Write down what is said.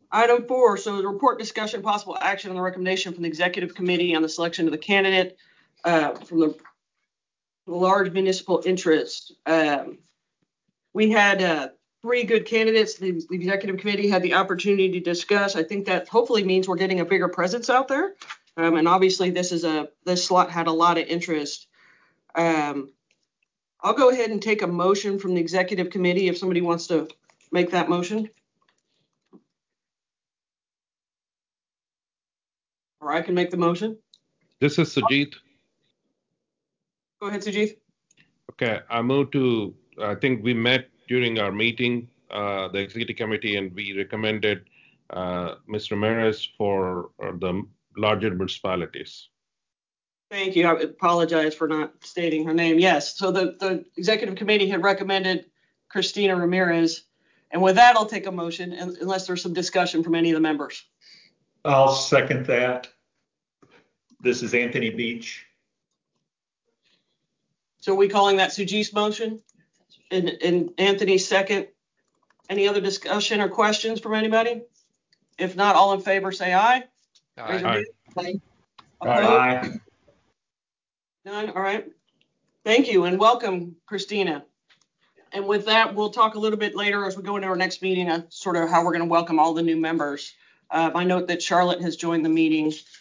Item 4, so the report, discussion, possible action on the recommendation from the executive committee on the selection of the candidate from the large municipal interest. We had 3 good candidates. The executive committee had the opportunity to discuss. I think that hopefully means we're getting a bigger presence out there. And obviously this slot had a lot of interest. I'll go ahead and take a motion from the executive committee if somebody wants to make that motion. Or I can make the motion. This is Sujit. Go ahead, Sujit. Okay, I think we met during our meeting, the executive committee, and we recommended Ms. Ramirez for the larger municipalities. Thank you. I apologize for not stating her name. Yes, so the executive committee had recommended Christina Ramirez. And with that, I'll take a motion unless there's some discussion from any of the members. I'll second that. This is Anthony Beach. So are we calling that Sujit's motion? And Anthony's second? Any other discussion or questions from anybody? If not, all in favor, say aye. Aye. Aye. Aye. None? All right. Thank you and welcome, Christina. And with that, we'll talk a little bit later as we go into our next meeting, sort of how we're going to welcome all the new members. I note that Charlotte has joined the meeting